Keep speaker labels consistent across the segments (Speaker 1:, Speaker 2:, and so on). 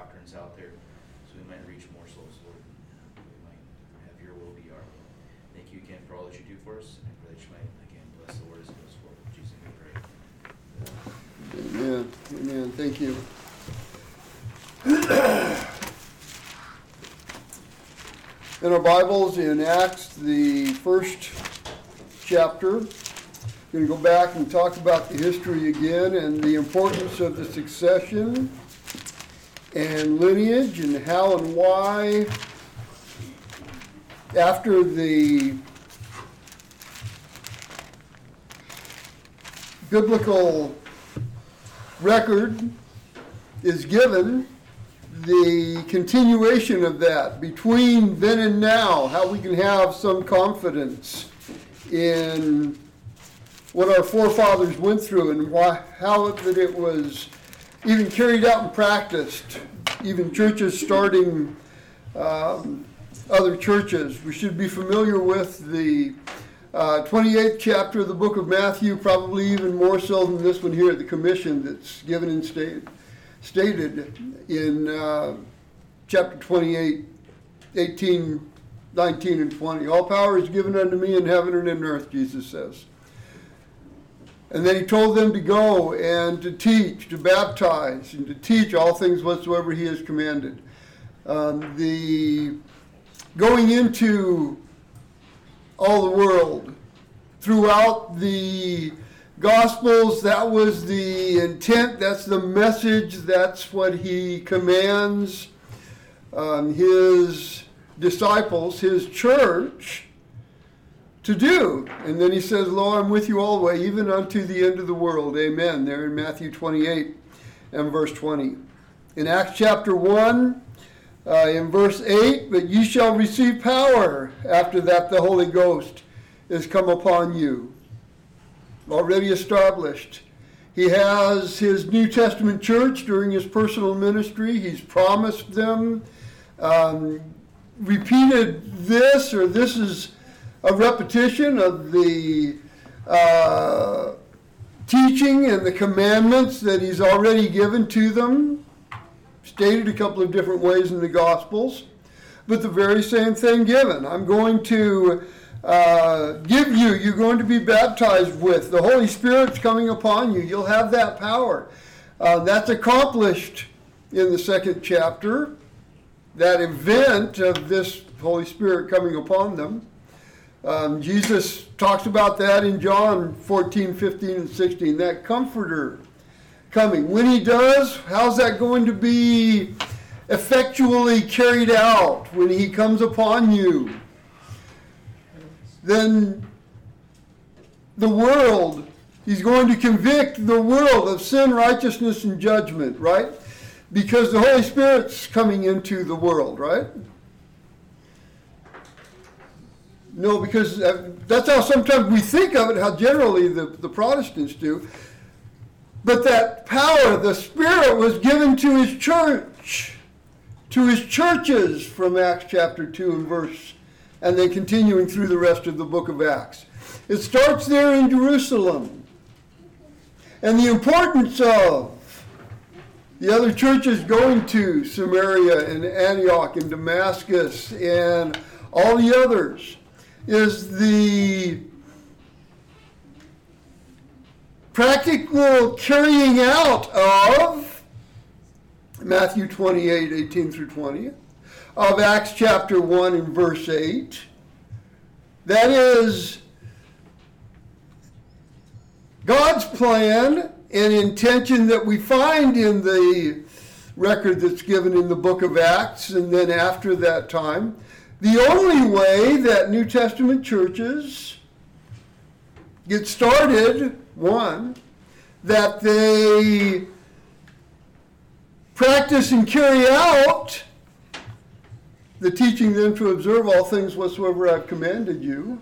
Speaker 1: doctrines out there, so we might reach more souls, Lord. We might have your will be our will. Thank you again for all that you do for us, and I pray that you might, again, bless the word as it goes forward. In Jesus' name we pray.
Speaker 2: Amen. Amen. Thank you. In our Bibles, in Acts, the first chapter, we're going to go back and talk about the history again and the importance of the succession and lineage and how and why after the biblical record is given, the continuation of that between then and now, how we can have some confidence in what our forefathers went through and how that it was even carried out and practiced, even churches starting other churches. We should be familiar with the 28th chapter of the book of Matthew, probably even more so than this one here, the commission that's given and stated in chapter 28, 18, 19, and 20. All power is given unto me in heaven and in earth, Jesus says. And then he told them to go and to teach, to baptize, and to teach all things whatsoever he has commanded. The going into all the world, throughout the Gospels, that was the intent, that's the message, that's what he commands his disciples, his church, to do. And then he says, Lo, I'm with you always, even unto the end of the world. Amen. There in Matthew 28 and verse 20. In Acts chapter 1, in verse 8, but ye shall receive power after that the Holy Ghost is come upon you. Already established. He has his New Testament church during his personal ministry. He's promised them, repeated this, or this is a repetition of the teaching and the commandments that he's already given to them, stated a couple of different ways in the Gospels, but the very same thing given. I'm going to give you, you're going to be baptized with. The Holy Spirit's coming upon you. You'll have that power. That's accomplished in the second chapter, that event of this Holy Spirit coming upon them. Jesus talks about that in John 14, 15, and 16, that comforter coming. When he does, how's that going to be effectually carried out when he comes upon you? Then the world, he's going to convict the world of sin, righteousness, and judgment, right? Because the Holy Spirit's coming into the world, right? No, because that's how sometimes we think of it, how generally the Protestants do. But that power, the Spirit, was given to his church, to his churches from Acts chapter 2 and verse, and then continuing through the rest of the book of Acts. It starts there in Jerusalem. And the importance of the other churches going to Samaria and Antioch and Damascus and all the others is the practical carrying out of Matthew 28, 18 through 20, of Acts chapter 1 and verse 8. That is God's plan and intention that we find in the record that's given in the book of Acts, and then after that time. The only way that New Testament churches get started, one, that they practice and carry out the teaching them to observe all things whatsoever I've commanded you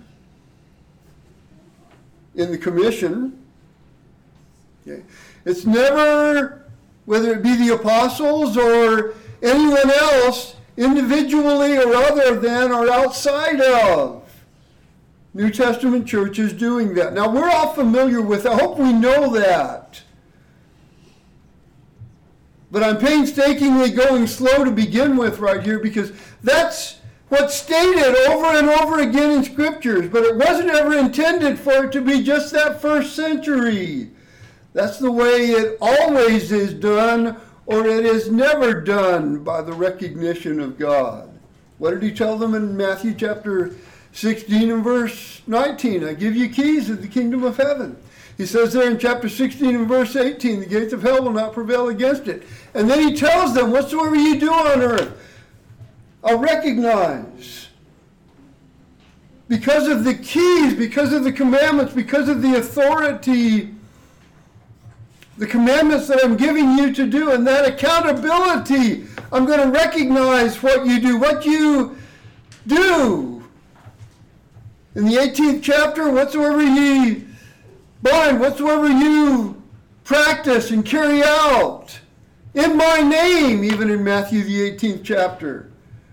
Speaker 2: in the commission. Okay. It's never, whether it be the apostles or anyone else, individually or other than or outside of New Testament churches doing that. Now, we're all familiar with, I hope we know that. But I'm painstakingly going slow to begin with right here because that's what's stated over and over again in scriptures, but it wasn't ever intended for it to be just that first century. That's the way it always is done, or it is never done by the recognition of God. What did he tell them in Matthew chapter 16 and verse 19? I give you keys of the kingdom of heaven. He says there in chapter 16 and verse 18, the gates of hell will not prevail against it. And then he tells them, whatsoever you do on earth, I'll recognize. Because of the keys, because of the commandments, because of the authority, the commandments that I'm giving you to do, and that accountability, I'm going to recognize what you do. What you do. In the 18th chapter, whatsoever ye bind, whatsoever you practice and carry out, in my name, even in Matthew the 18th chapter.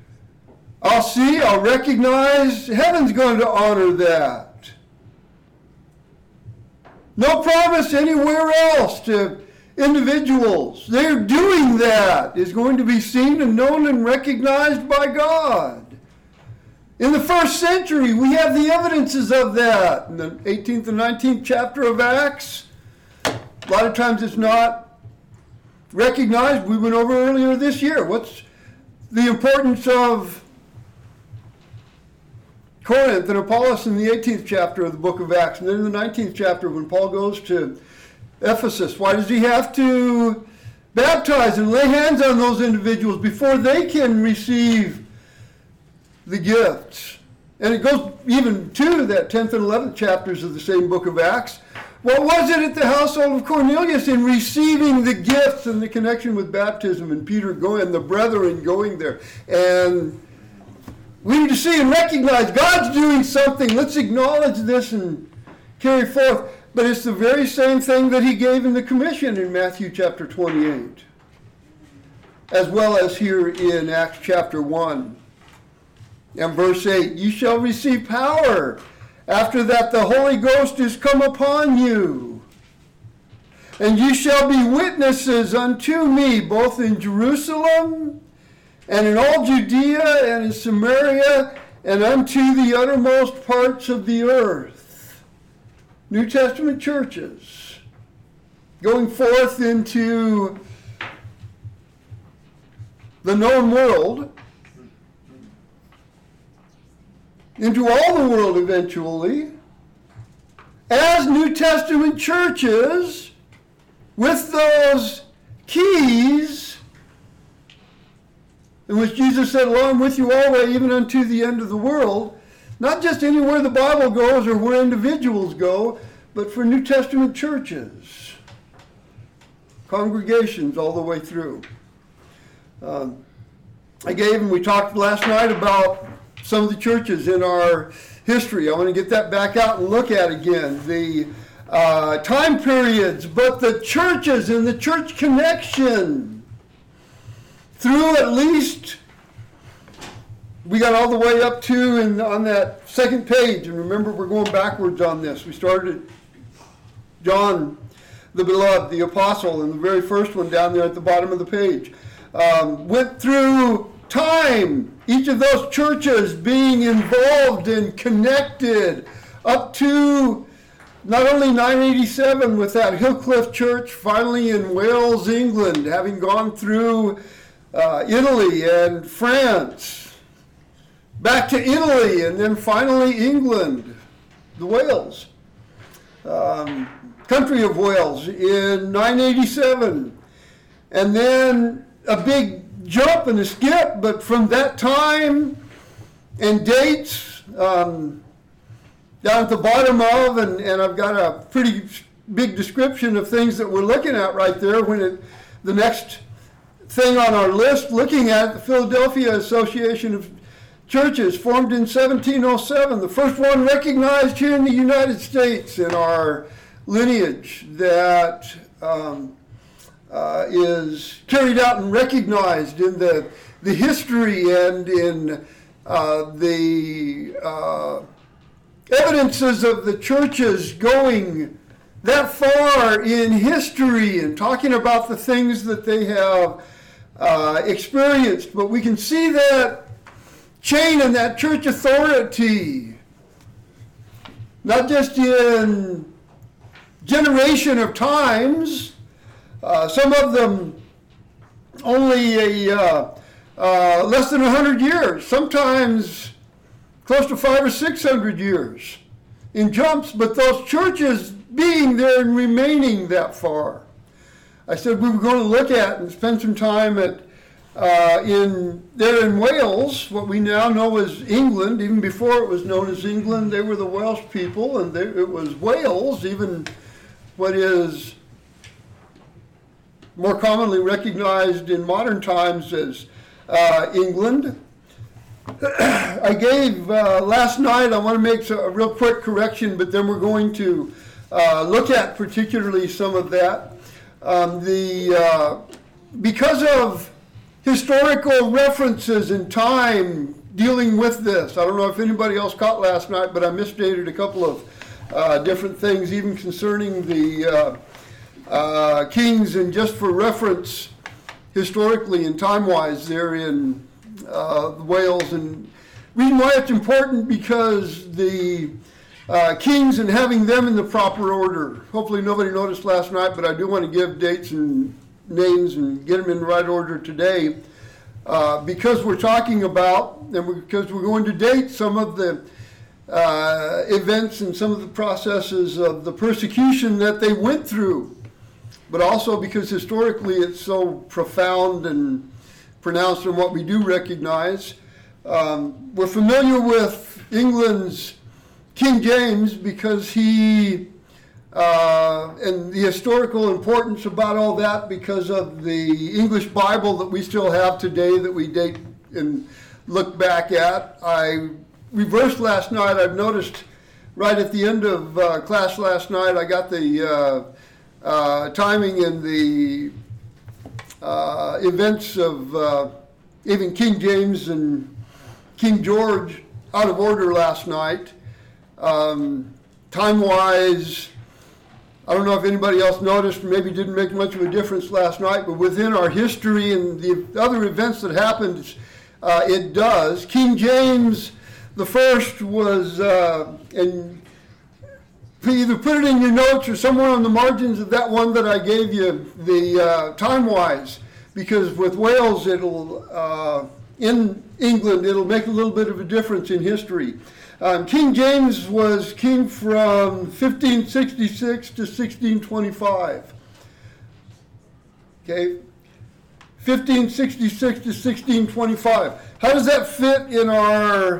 Speaker 2: I'll recognize, heaven's going to honor that. No promise anywhere else to individuals. They're doing that is going to be seen and known and recognized by God. In the first century, we have the evidences of that. In the 18th and 19th chapter of Acts, a lot of times it's not recognized. We went over earlier this year. What's the importance of Corinth and Apollos in the 18th chapter of the book of Acts? And then in the 19th chapter, when Paul goes to Ephesus, why does he have to baptize and lay hands on those individuals before they can receive the gifts? And it goes even to that 10th and 11th chapters of the same book of Acts. What was it at the household of Cornelius in receiving the gifts and the connection with baptism and Peter going and the brethren going there? And we need to see and recognize God's doing something. Let's acknowledge this and carry forth. But it's the very same thing that he gave in the commission in Matthew chapter 28, as well as here in Acts chapter 1 and verse 8. You shall receive power. After that the Holy Ghost is come upon you. And you shall be witnesses unto me, both in Jerusalem and in all Judea and in Samaria and unto the uttermost parts of the earth. New Testament churches going forth into the known world, into all the world eventually, as New Testament churches with those keys in which Jesus said, "Lo, I'm with you always, even unto the end of the world," not just anywhere the Bible goes or where individuals go, but for New Testament churches, congregations all the way through. We talked last night about some of the churches in our history. I want to get that back out and look at again. The time periods, but the churches and the church connection through at least, we got all the way up to and on that second page. And remember, we're going backwards on this. We started at John the Beloved, the Apostle, and the very first one down there at the bottom of the page. Went through time, each of those churches being involved and connected up to not only 987 with that Hillcliff Church finally in Wales, England, having gone through Italy and France, back to Italy, and then finally England, the Wales, country of Wales in 987, and then a big jump and a skip, but from that time and dates down at the bottom of, and I've got a pretty big description of things that we're looking at right there. The next thing on our list, looking at the Philadelphia Association of Churches, formed in 1707, the first one recognized here in the United States in our lineage that is carried out and recognized in the history and in the evidences of the churches going that far in history and talking about the things that they have experienced, but we can see that chain and that church authority, not just in generation of times, some of them only less than 100 years, sometimes close to 500 or 600 years in jumps, but those churches being there and remaining that far. I said we were going to look at and spend some time at there in Wales, what we now know as England. Even before it was known as England, they were the Welsh people, and it was Wales, even what is more commonly recognized in modern times as England. I gave last night, I want to make a real quick correction, but then we're going to look at particularly some of that. Because of historical references in time dealing with this, I don't know if anybody else caught last night, but I misstated a couple of different things, even concerning the kings, and just for reference historically and time-wise, they're in Wales. And reason why it's important, because the kings and having them in the proper order. Hopefully nobody noticed last night, but I do want to give dates and names and get them in the right order today, because we're talking about, and because we're going to date some of the events and some of the processes of the persecution that they went through, but also because historically it's so profound and pronounced in what we do recognize. We're familiar with England's King James because he, and the historical importance about all that, because of the English Bible that we still have today that we date and look back at. I reversed last night. I've noticed right at the end of class last night, I got the timing and the events of even King James and King George out of order last night. Time-wise, I don't know if anybody else noticed, maybe didn't make much of a difference last night, but within our history and the other events that happened, it does. King James the First was, and either put it in your notes or somewhere on the margins of that one that I gave you, the time-wise, because with Wales, it'll, in England, it'll make a little bit of a difference in history. King James was king from 1566 to 1625. Okay, 1566 to 1625. How does that fit in our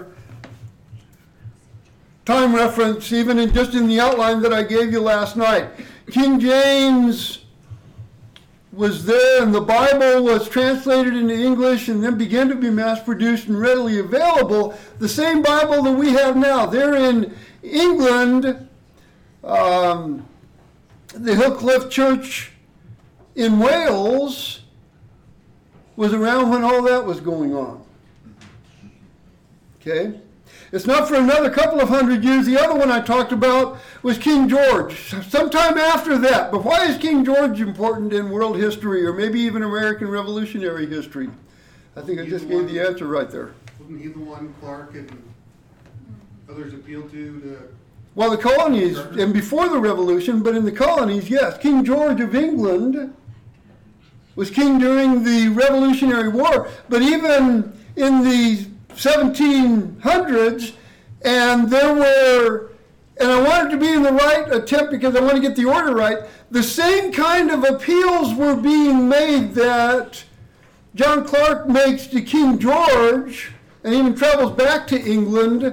Speaker 2: time reference, even just in the outline that I gave you last night? King James was there, and the Bible was translated into English and then began to be mass-produced and readily available. The same Bible that we have now. There in England, the Hillcliffe Church in Wales was around when all that was going on. Okay? It's not for another couple of hundred years. The other one I talked about was King George, sometime after that. But why is King George important in world history, or maybe even American Revolutionary history? I think I just gave the answer right there.
Speaker 3: Wasn't he the one Clark and others appealed to?
Speaker 2: Well, the colonies, and before the Revolution, but in the colonies, yes. King George of England was king during the Revolutionary War, but even in the 1700s, and there were, and I wanted to be in the right attempt because I want to get the order right, the same kind of appeals were being made that John Clark makes to King George, and even travels back to England.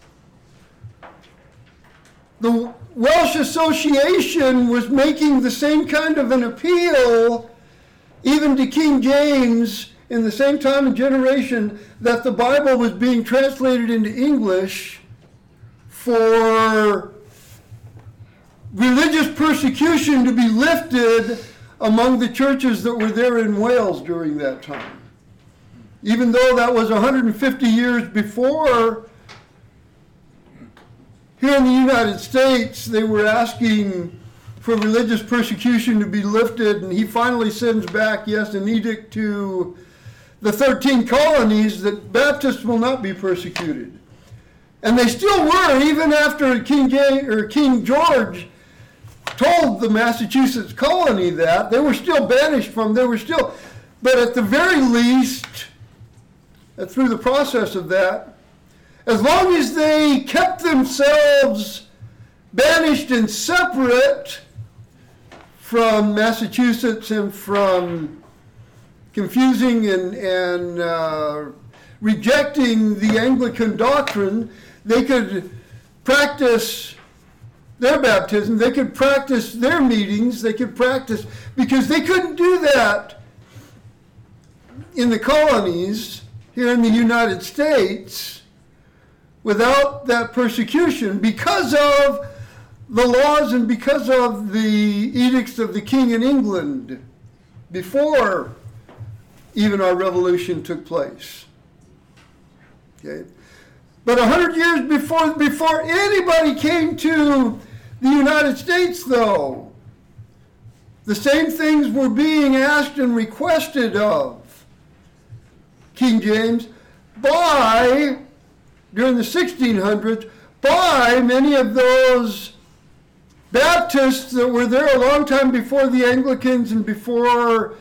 Speaker 2: The Welsh Association was making the same kind of an appeal even to King James in the same time and generation that the Bible was being translated into English for religious persecution to be lifted among the churches that were there in Wales during that time. Even though that was 150 years before, here in the United States, they were asking for religious persecution to be lifted, and he finally sends back, yes, an edict to the 13 colonies that Baptists will not be persecuted. And they still were, even after King George told the Massachusetts colony that. They were still banished from, but at the very least, through the process of that, as long as they kept themselves banished and separate from Massachusetts and from confusing and rejecting the Anglican doctrine, they could practice their baptism, they could practice their meetings, because they couldn't do that in the colonies here in the United States without that persecution, because of the laws and because of the edicts of the King in England before even our revolution took place. Okay? But 100 years before anybody came to the United States, though, the same things were being asked and requested of King James during the 1600s, by many of those Baptists that were there a long time before the Anglicans and before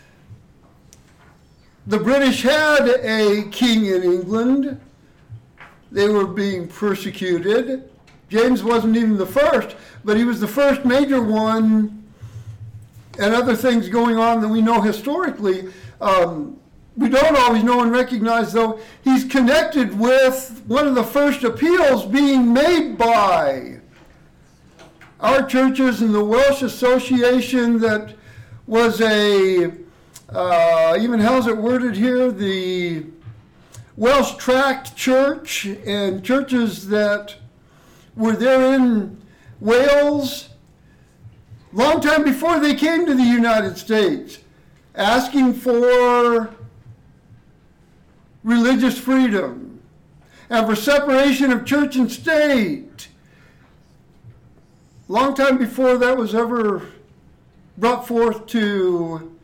Speaker 2: the British had a king in England. They were being persecuted. James wasn't even the first, but he was the first major one, and other things going on that we know historically. We don't always know and recognize, though, he's connected with one of the first appeals being made by our churches and the Welsh Association that was even how's it worded here, the Welsh Tract Church, and churches that were there in Wales long time before they came to the United States, asking for religious freedom and for separation of church and state. Long time before that was ever brought forth to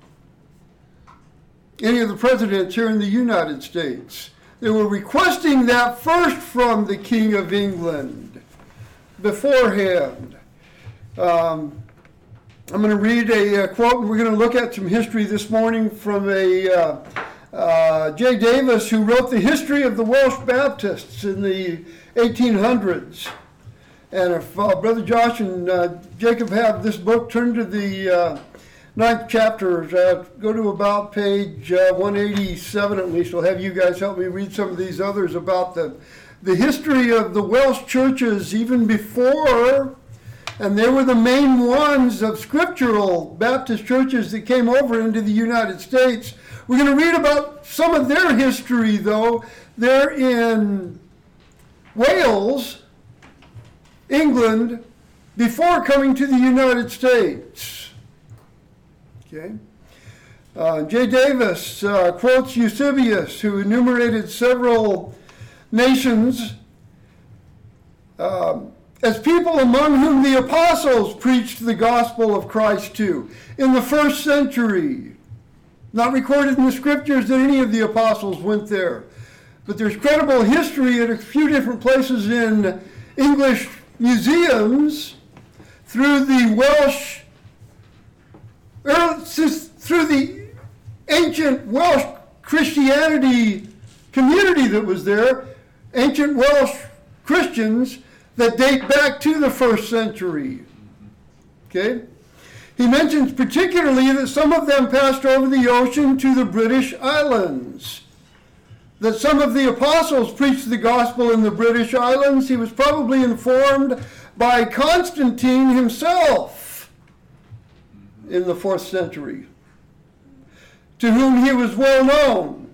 Speaker 2: any of the presidents here in the United States. They were requesting that first from the King of England beforehand. I'm going to read a quote, and we're going to look at some history this morning from J. Davis, who wrote the history of the Welsh Baptists in the 1800s. And if Brother Josh and Jacob have this book, turn to the 9th chapter, go to about page 187 at least. I'll have you guys help me read some of these others about the history of the Welsh churches even before, and they were the main ones of scriptural Baptist churches that came over into the United States. We're going to read about some of their history, though. They're in Wales, England, before coming to the United States. Okay. J. Davis quotes Eusebius, who enumerated several nations as people among whom the apostles preached the gospel of Christ to in the first century. Not recorded in the scriptures that any of the apostles went there, but there's credible history at a few different places in English museums through the through the ancient Welsh Christianity community that was there, ancient Welsh Christians that date back to the first century. Okay? He mentions particularly that some of them passed over the ocean to the British Islands. That some of the apostles preached the gospel in the British Islands. He was probably informed by Constantine himself in the 4th century, to whom he was well known.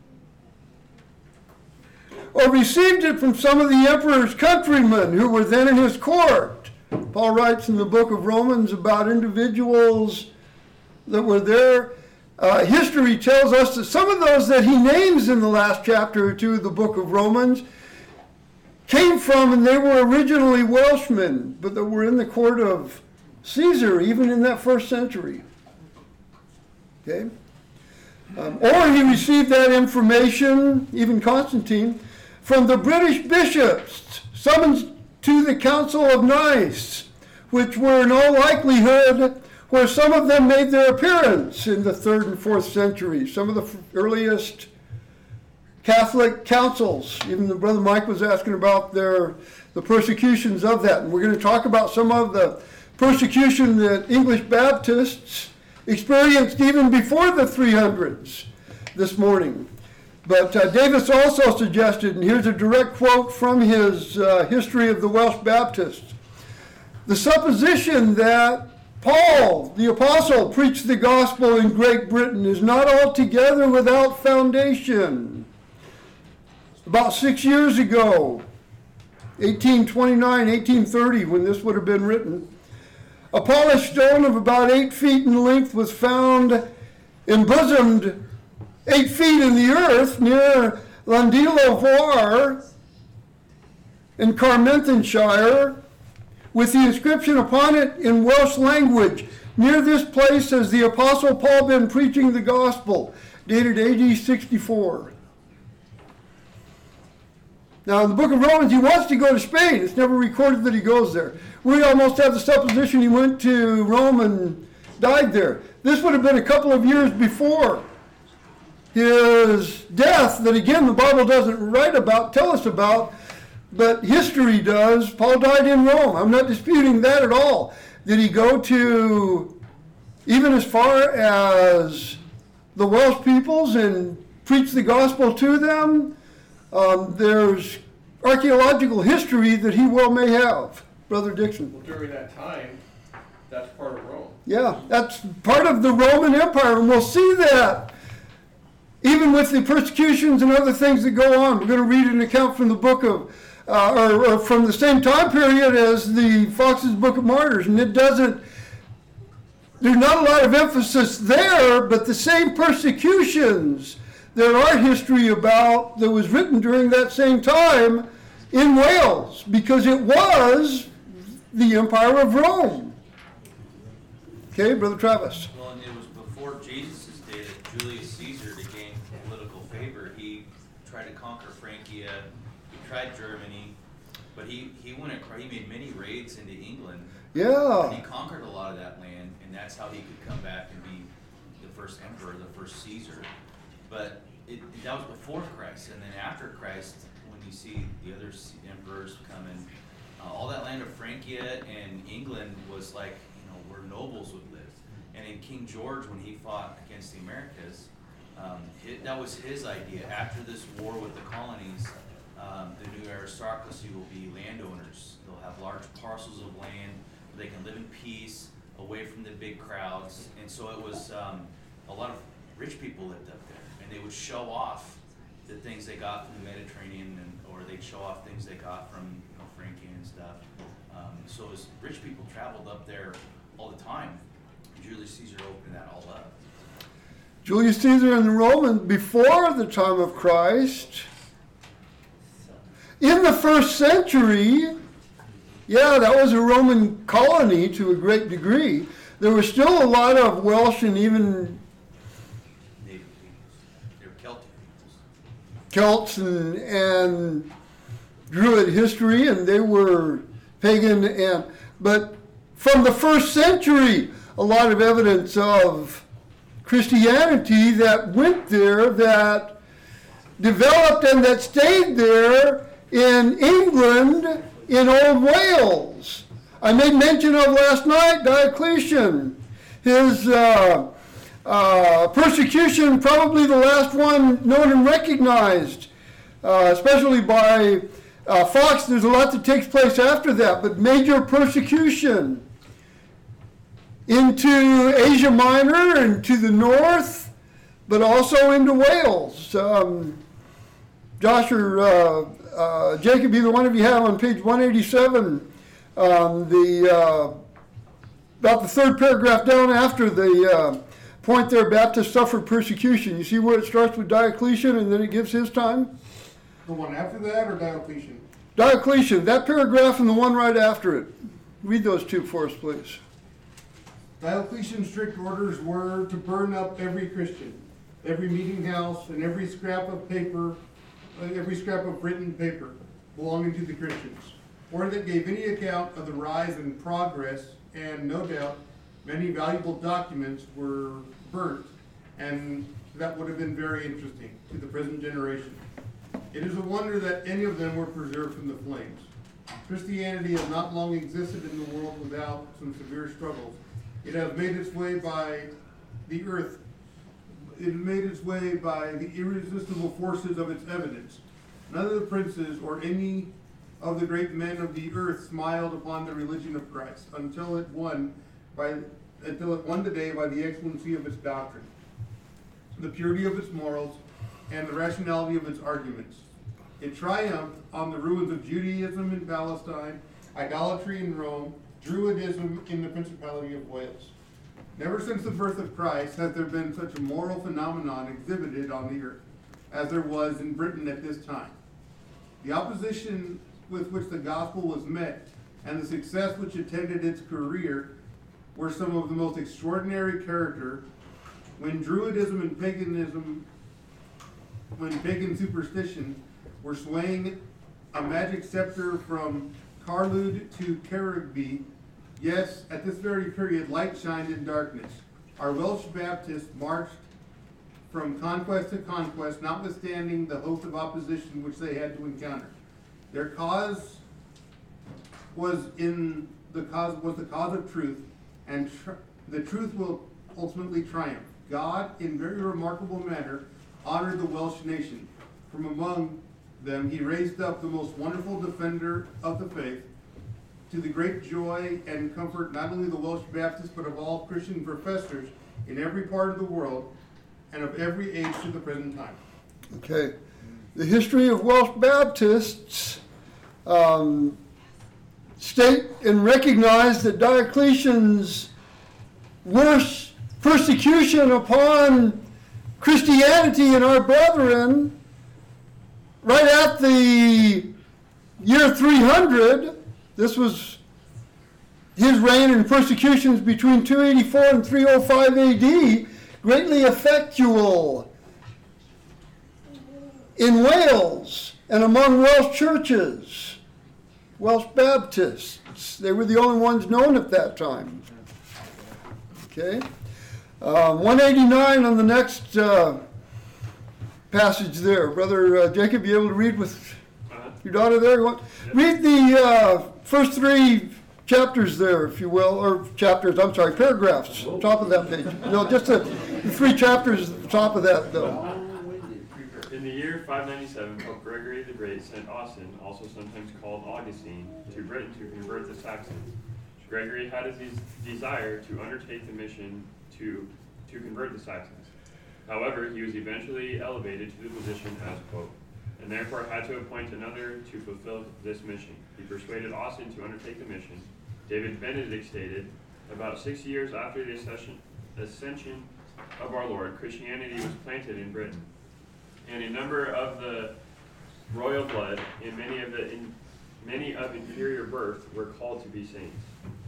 Speaker 2: Or received it from some of the emperor's countrymen who were then in his court. Paul writes in the book of Romans about individuals that were there. History tells us that some of those that he names in the last chapter or two of the book of Romans came from, and they were originally Welshmen, but that were in the court of Caesar, even in that first century. Okay? Or he received that information, even Constantine, from the British bishops summoned to the Council of Nice, which were in all likelihood where some of them made their appearance in the 3rd and 4th century. Some of the earliest Catholic councils. Even the Brother Mike was asking about the persecutions of that. And we're going to talk about some of the persecution that English Baptists experienced even before the 300s this morning. But Davis also suggested, and here's a direct quote from his History of the Welsh Baptists, the supposition that Paul, the apostle, preached the gospel in Great Britain is not altogether without foundation. About 6 years ago, 1829, 1830, when this would have been written, a polished stone of about 8 feet in length was found embosomed 8 feet in the earth near Llandeilo in Carmarthenshire, with the inscription upon it in Welsh language, near this place has the Apostle Paul been preaching the gospel, dated AD 64. Now in the book of Romans, he wants to go to Spain. It's never recorded that he goes there. We almost have the supposition he went to Rome and died there. This would have been a couple of years before his death, that again the Bible doesn't tell us about, but history does. Paul died in Rome. I'm not disputing that at all. Did he go to even as far as the Welsh peoples and preach the gospel to them? There's archaeological history that he well may have. Brother Dixon.
Speaker 4: Well, during that time, that's part of Rome.
Speaker 2: Yeah, that's part of the Roman Empire, and we'll see that even with the persecutions and other things that go on. We're going to read an account from the book of or from the same time period as the Fox's Book of Martyrs, and there's not a lot of emphasis there, but the same persecutions there are history about that was written during that same time in Wales, because it was the Empire of Rome. Okay, Brother Travis.
Speaker 1: Well, and it was before Jesus' day that Julius Caesar, to gain political favor, he tried to conquer Francia, he tried Germany, but he made many raids into England.
Speaker 2: Yeah.
Speaker 1: And he conquered a lot of that land, and that's how he could come back and be the first emperor, the first Caesar. But that was before Christ, and then after Christ, when you see the other emperors coming, all that land of Francia and England was like, where nobles would live. And in King George, when he fought against the Americas, that was his idea. After this war with the colonies, the new aristocracy will be landowners. They'll have large parcels of land where they can live in peace, away from the big crowds. And so it was a lot of rich people lived up there, and they would show off the things they got from the Mediterranean, or they'd show off things they got from Francia and stuff. So it was, rich people traveled up there all the time. Julius Caesar opened that all up.
Speaker 2: Julius Caesar and the Romans before the time of Christ. In the first century, yeah, that was a Roman colony to a great degree. There were still a lot of Welsh and even
Speaker 1: Native peoples. They were Celtic peoples.
Speaker 2: Celts and Druid history, and they were pagan, but from the first century, a lot of evidence of Christianity that went there, that developed and that stayed there in England, in Old Wales. I made mention of last night Diocletian. His persecution, probably the last one known and recognized, especially by Fox. There's a lot that takes place after that, but major persecution into Asia Minor and to the north, but also into Wales. Josh or Jacob, either one of you have on page 187, about the third paragraph down after the point there, Baptists suffered persecution. You see where it starts with Diocletian and then it gives his time?
Speaker 3: The one after that or Diocletian?
Speaker 2: Diocletian, that paragraph and the one right after it. Read those two for us, please.
Speaker 3: Diocletian's strict orders were to burn up every Christian, every meeting house, and every scrap of paper, every scrap of written paper belonging to the Christians, or that gave any account of the rise and progress, and no doubt many valuable documents were burnt, and that would have been very interesting to the present generation. It is a wonder that any of them were preserved from the flames. Christianity has not long existed in the world without some severe struggles. It has made its way by the earth. It made its way by the irresistible forces of its evidence. None of the princes or any of the great men of the earth smiled upon the religion of Christ until it won today by the excellency of its doctrine, the purity of its morals, and the rationality of its arguments. It triumphed on the ruins of Judaism in Palestine, idolatry in Rome, Druidism in the Principality of Wales. Never since the birth of Christ has there been such a moral phenomenon exhibited on the earth as there was in Britain at this time. The opposition with which the gospel was met and the success which attended its career were some of the most extraordinary character. When Druidism and pagan superstition were swaying a magic scepter from Carlud to Carigby, yes, at this very period, light shined in darkness. Our Welsh Baptists marched from conquest to conquest, notwithstanding the host of opposition which they had to encounter. Their cause was the cause of truth, and the truth will ultimately triumph. God, in very remarkable manner, honored the Welsh nation. From among them, he raised up the most wonderful defender of the faith, to the great joy and comfort not only of the Welsh Baptists, but of all Christian professors in every part of the world and of every age to the present time.
Speaker 2: Okay. The history of Welsh Baptists state and recognize that Diocletian's worst persecution upon Christianity and our brethren right at the year 300, this was his reign and persecutions between 284 and 305 AD, greatly effectual in Wales and among Welsh churches, Welsh Baptists. They were the only ones known at that time. Okay. 189 on the next passage there. Brother Jacob, you able to read with your daughter there? Read the first three chapters there, if you will, or paragraphs, top of that page. No, just the three chapters at the top of that, though.
Speaker 5: In the year 597, Pope Gregory the Great sent Austin, also sometimes called Augustine, to Britain to convert the Saxons. Gregory had a desire to undertake the mission to convert the Saxons. However, he was eventually elevated to the position as Pope, and therefore had to appoint another to fulfill this mission. He persuaded Austin to undertake the mission. David Benedict stated, about 6 years after the ascension of our Lord, Christianity was planted in Britain, and a number of the royal blood and many of inferior birth were called to be saints.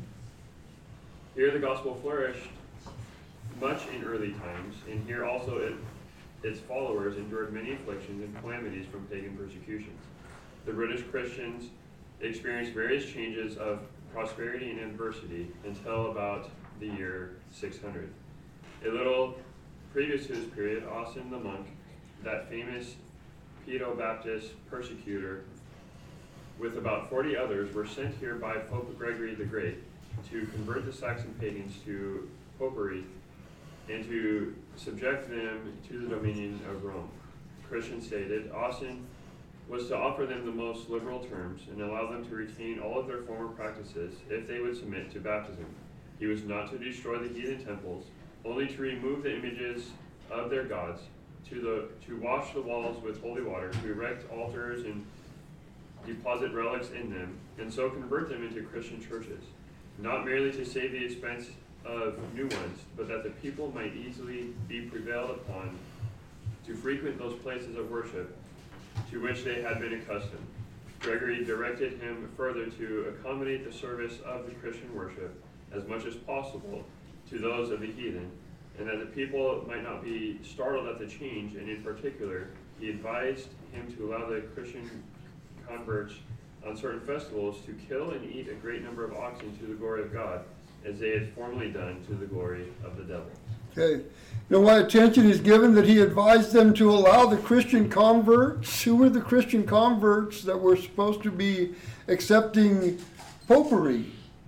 Speaker 5: Here the gospel flourished much in early times, and here also its followers endured many afflictions and calamities from pagan persecutions. The British Christians experienced various changes of prosperity and adversity until about the year 600. A little previous to this period, Austin the monk, that famous Pedo-Baptist persecutor, with about 40 others, were sent here by Pope Gregory the Great to convert the Saxon pagans to popery and to subject them to the dominion of Rome. Christian stated, Austin was to offer them the most liberal terms and allow them to retain all of their former practices if they would submit to baptism. He was not to destroy the heathen temples, only to remove the images of their gods, to wash the walls with holy water, to erect altars and deposit relics in them, and so convert them into Christian churches, not merely to save the expense of new ones, but that the people might easily be prevailed upon to frequent those places of worship to which they had been accustomed. Gregory directed him further to accommodate the service of the Christian worship as much as possible to those of the heathen, and that the people might not be startled at the change, and in particular, he advised him to allow the Christian converts on certain festivals to kill and eat a great number of oxen to the glory of God, as they had formerly done to the glory of the devil.
Speaker 2: Okay. You know why attention is given that he advised them to allow the Christian converts? Who were the Christian converts that were supposed to be accepting popery?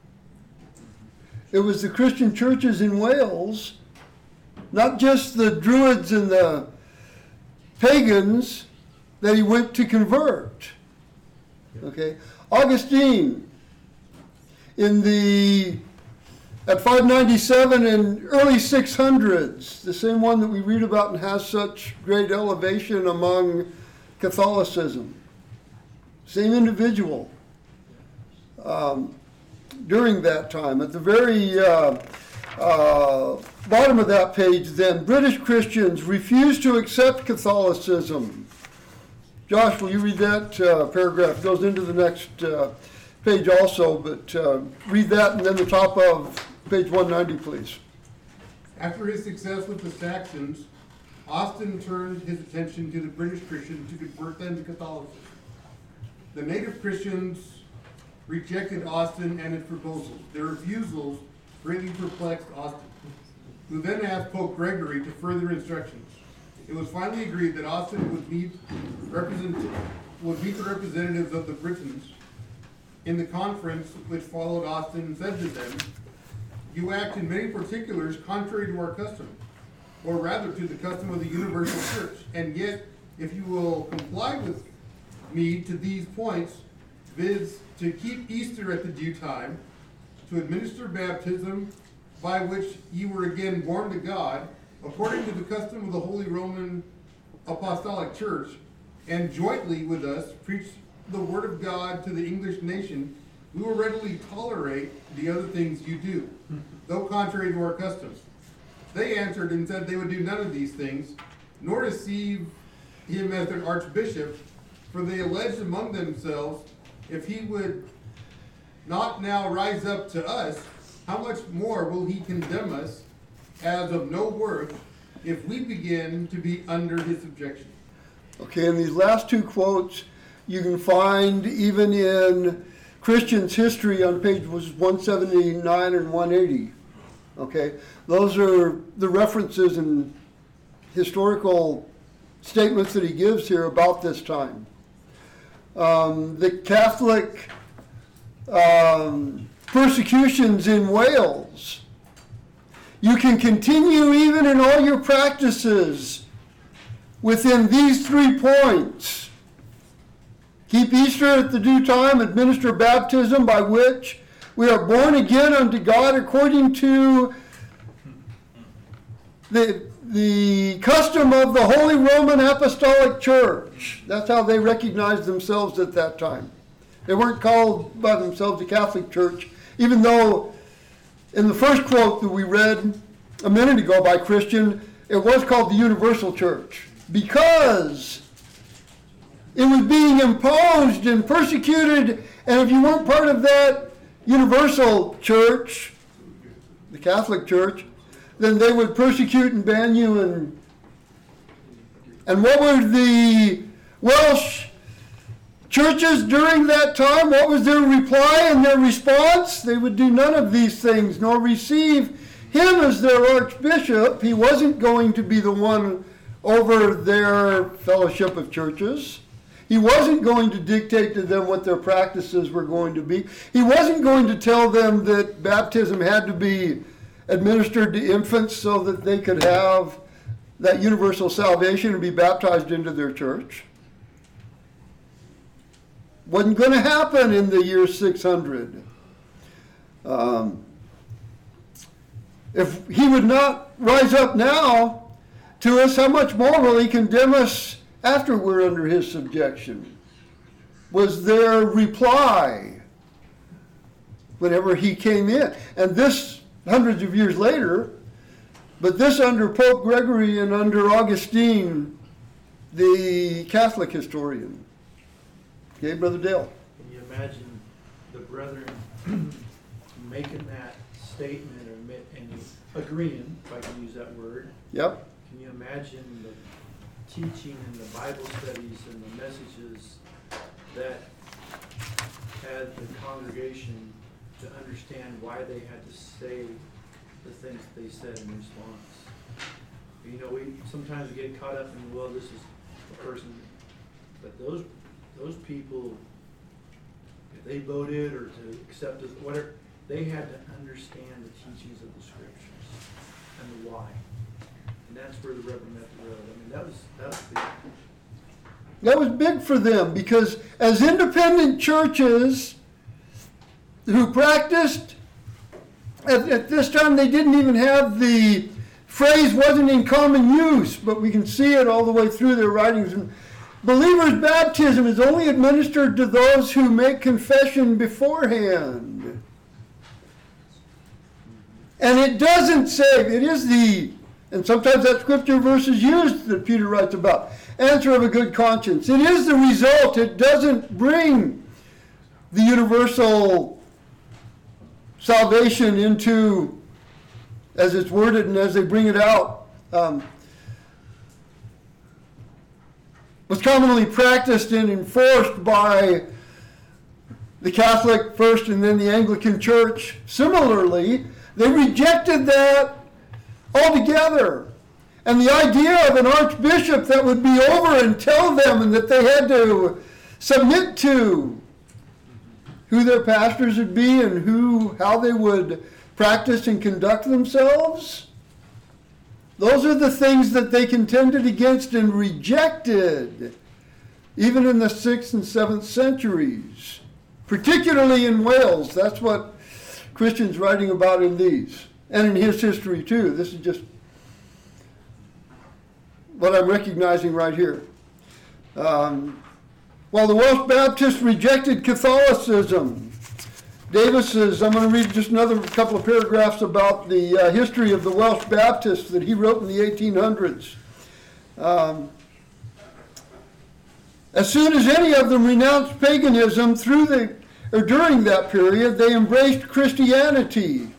Speaker 2: It was the Christian churches in Wales, not just the Druids and the pagans that he went to convert. Okay. Augustine, at 597 in early 600s, the same one that we read about and has such great elevation among Catholicism. Same individual. During that time, at the very bottom of that page then, British Christians refused to accept Catholicism. Josh, will you read that paragraph? It goes into the next page also, but read that and then the top of page 190, please.
Speaker 3: After his success with the Saxons, Austin turned his attention to the British Christians to convert them to Catholicism. The native Christians rejected Austin and his proposals. Their refusals greatly perplexed Austin, who then asked Pope Gregory to further instructions. It was finally agreed that Austin would meet the representatives of the Britons. In the conference which followed, Austin said to them, "You act in many particulars contrary to our custom, or rather to the custom of the universal church. And yet, if you will comply with me to these points, viz. To keep Easter at the due time, to administer baptism, by which ye were again born to God, according to the custom of the Holy Roman Apostolic Church, and jointly with us preach the word of God to the English nation, we will readily tolerate the other things you do, though contrary to our customs." They answered and said they would do none of these things, nor receive him as their archbishop, for they alleged among themselves, if he would not now rise up to us, how much more will he condemn us as of no worth if we begin to be under his subjection?
Speaker 2: Okay, and these last two quotes you can find even in Christian's History on pages 179 and 180. Okay, those are the references and historical statements that he gives here about this time. The Catholic persecutions in Wales. You can continue even in all your practices within these 3 points. Keep Easter at the due time, administer baptism by which we are born again unto God according to the custom of the Holy Roman Apostolic Church. That's how they recognized themselves at that time. They weren't called by themselves the Catholic Church, even though in the first quote that we read a minute ago by Christian, it was called the Universal Church, because it was being imposed and persecuted, and if you weren't part of that Universal Church, the Catholic Church, then they would persecute and ban you. And what were the Welsh churches during that time? What was their reply and their response? They would do none of these things, nor receive him as their archbishop. He wasn't going to be the one over their fellowship of churches. He wasn't going to dictate to them what their practices were going to be. He wasn't going to tell them that baptism had to be administered to infants so that they could have that universal salvation and be baptized into their church. Wasn't going to happen in the year 600. If he would not rise up now to us, how much more will he condemn us after we're under his subjection? Was their reply whenever he came in. And this hundreds of years later, but this under Pope Gregory and under Augustine, the Catholic historian. Okay, Brother Dale.
Speaker 6: Can you imagine the brethren making that statement, and agreeing, if I can use that word.
Speaker 2: Yep.
Speaker 6: Can you imagine the teaching and the Bible studies and the messages that had the congregation to understand why they had to say the things that they said in response? You know, we sometimes get caught up in, well, this is the person, but those people, if they voted or to accept it, whatever, they had to understand the teachings of the scriptures and the why. And that's where the rubber met the road. I mean, that was big.
Speaker 2: That was big for them because as independent churches who practiced, at this time they didn't even have the phrase wasn't in common use, but we can see it all the way through their writings. And believers' baptism is only administered to those who make confession beforehand. And it doesn't save. It is and sometimes that scripture verse is used that Peter writes about, answer of a good conscience. It is the result. It doesn't bring the universal salvation into, as it's worded and as they bring it out, was commonly practiced and enforced by the Catholic first and then the Anglican Church. Similarly, they rejected that altogether. And the idea of an archbishop that would be over and tell them and that they had to submit to who their pastors would be and how they would practice and conduct themselves, those are the things that they contended against and rejected, even in the 6th and 7th centuries, particularly in Wales. That's what Christian's writing about in these, and in his history too. This is just what I'm recognizing right here. While the Welsh Baptists rejected Catholicism, Davis says, I'm going to read just another couple of paragraphs about the history of the Welsh Baptists that he wrote in the 1800s. As soon as any of them renounced paganism during that period, they embraced Christianity.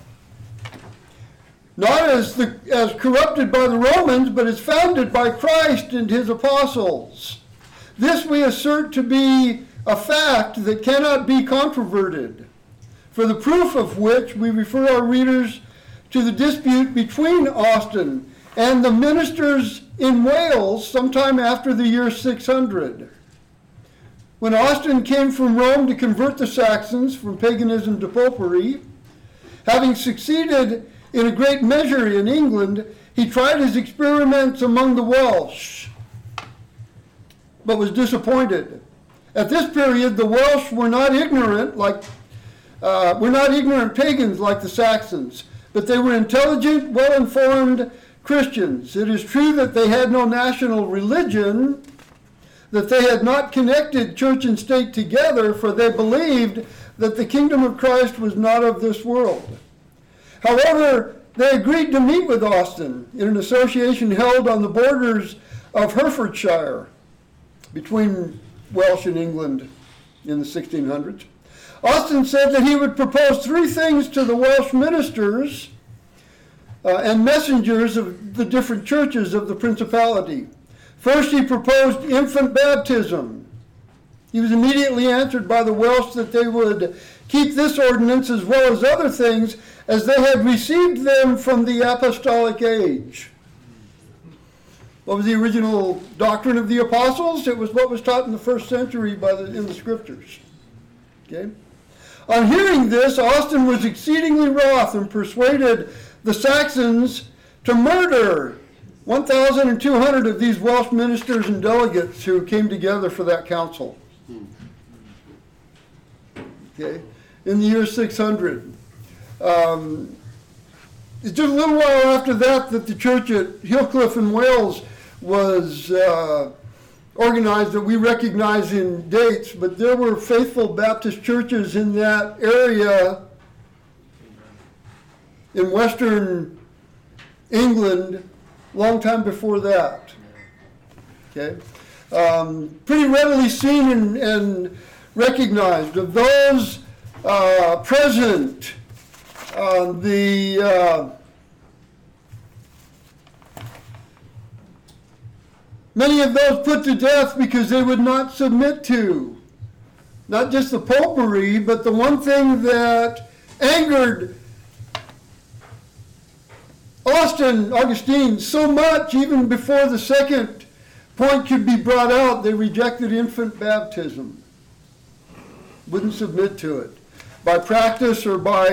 Speaker 2: Not as corrupted by the Romans, but as founded by Christ and his apostles. This we assert to be a fact that cannot be controverted, for the proof of which we refer our readers to the dispute between Austin and the ministers in Wales sometime after the year 600. When Austin came from Rome to convert the Saxons from paganism to popery, having succeeded in a great measure in England, he tried his experiments among the Welsh, but was disappointed. At this period, the Welsh were not ignorant pagans like the Saxons, but they were intelligent, well-informed Christians. It is true that they had no national religion, that they had not connected church and state together, for they believed that the kingdom of Christ was not of this world. However, they agreed to meet with Austin in an association held on the borders of Herefordshire, between Welsh and England in the 1600s. Austin said that he would propose 3 things to the Welsh ministers and messengers of the different churches of the Principality. First, he proposed infant baptism. He was immediately answered by the Welsh that they would keep this ordinance as well as other things, as they had received them from the apostolic age. What was the original doctrine of the apostles? It was what was taught in the 1st century in the scriptures. Okay? On hearing this, Austin was exceedingly wroth and persuaded the Saxons to murder 1,200 of these Welsh ministers and delegates who came together for that council. Okay? In the year 600. It's just a little while after that the church at Hillcliffe in Wales was organized, that we recognize in dates, but there were faithful Baptist churches in that area in Western England long time before that. Okay? Pretty readily seen and recognized. Of those present, the Many of those put to death because they would not submit to not just the popery, but the one thing that angered Augustine so much, even before the second point could be brought out, they rejected infant baptism. Wouldn't submit to it by practice or by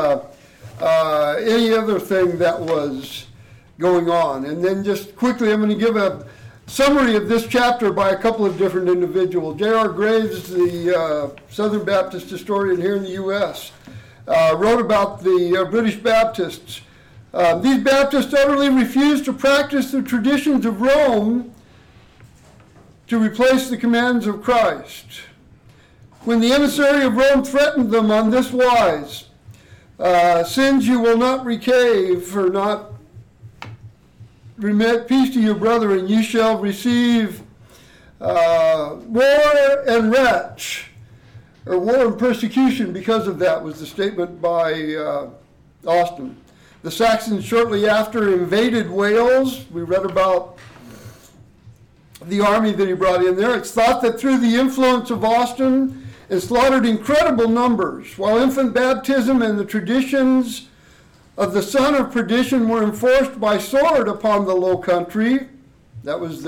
Speaker 2: any other thing that was going on. And then just quickly, I'm going to give a summary of this chapter by a couple of different individuals. J.R. Graves, the Southern Baptist historian here in the U.S., wrote about the British Baptists. These Baptists utterly refused to practice the traditions of Rome to replace the commands of Christ. When the emissary of Rome threatened them on this wise, sins you will not recave or not remit, peace to your brethren, ye shall receive war and wretch, or war and persecution because of that, was the statement by Austin. The Saxons shortly after invaded Wales. We read about the army that he brought in there. It's thought that through the influence of Austin, it slaughtered incredible numbers, while infant baptism and the traditions of the son of perdition were enforced by sword upon the Low Country. That was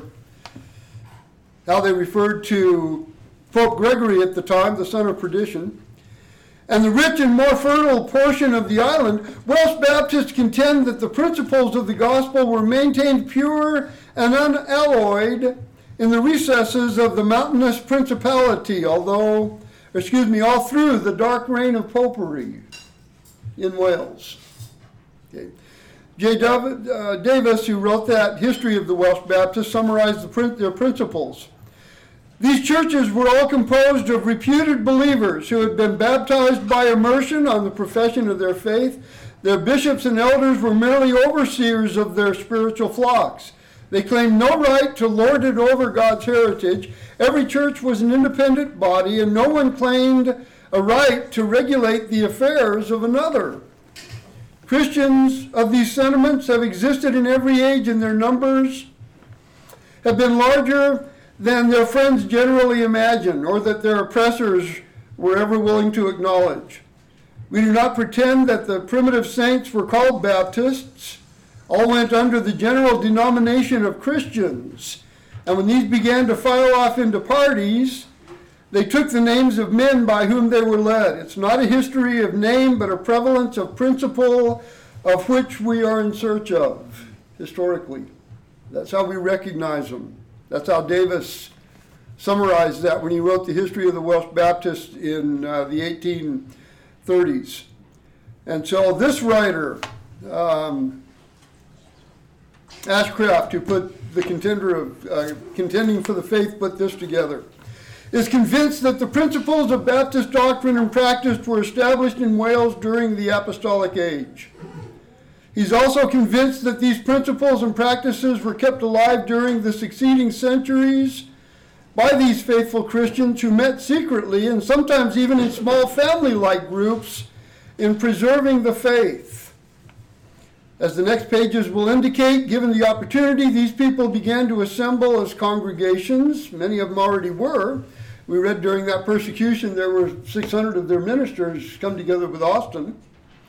Speaker 2: how they referred to Pope Gregory at the time, the son of perdition. And the rich and more fertile portion of the island, Welsh Baptists contend that the principles of the gospel were maintained pure and unalloyed in the recesses of the mountainous principality, all through the dark reign of popery in Wales. Okay. J. Davis, who wrote that history of the Welsh Baptists, summarized their principles. These churches were all composed of reputed believers who had been baptized by immersion on the profession of their faith. Their bishops and elders were merely overseers of their spiritual flocks. They claimed no right to lord it over God's heritage. Every church was an independent body, and no one claimed a right to regulate the affairs of another. Christians of these sentiments have existed in every age, and their numbers have been larger than their friends generally imagine, or that their oppressors were ever willing to acknowledge. We do not pretend that the primitive saints were called Baptists. All went under the general denomination of Christians. And when these began to file off into parties, they took the names of men by whom they were led. It's not a history of name, but a prevalence of principle of which we are in search of, historically. That's how we recognize them. That's how Davis summarized that when he wrote the history of the Welsh Baptists in the 1830s. And so this writer, Ashcraft, who put the contender of contending for the faith, put this together, is convinced that the principles of Baptist doctrine and practice were established in Wales during the Apostolic Age. He's also convinced that these principles and practices were kept alive during the succeeding centuries by these faithful Christians who met secretly and sometimes even in small family-like groups in preserving the faith. As the next pages will indicate, given the opportunity, these people began to assemble as congregations. Many of them already were. We read during that persecution there were 600 of their ministers come together with Austin.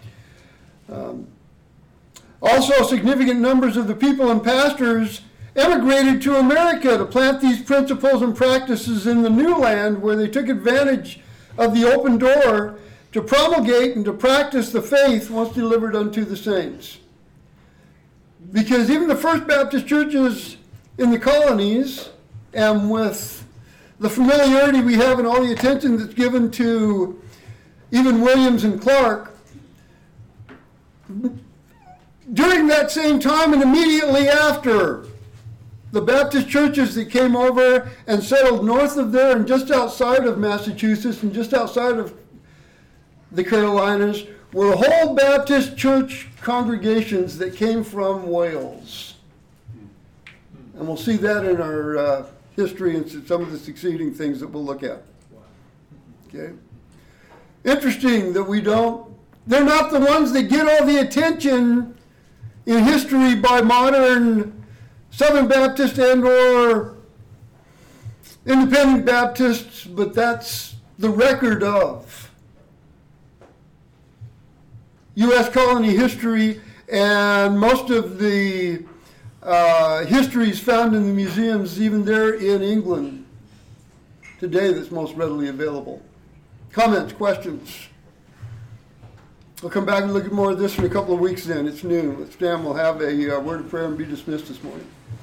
Speaker 2: Also, significant numbers of the people and pastors emigrated to America to plant these principles and practices in the new land, where they took advantage of the open door to promulgate and to practice the faith once delivered unto the saints. Because even the first Baptist churches in the colonies, and with the familiarity we have and all the attention that's given to even Williams and Clark, during that same time and immediately after, the Baptist churches that came over and settled north of there and just outside of Massachusetts and just outside of the Carolinas were whole Baptist church congregations that came from Wales. And we'll see that in our history and some of the succeeding things that we'll look at. Okay? Interesting that they're not the ones that get all the attention in history by modern Southern Baptist and or Independent Baptists, but that's the record of U.S. colony history, and most of the histories found in the museums, even there in England today, that's most readily available. Comments, questions? We'll come back and look at more of this in a couple of weeks then. It's noon. Let's stand. We'll have a word of prayer and be dismissed this morning.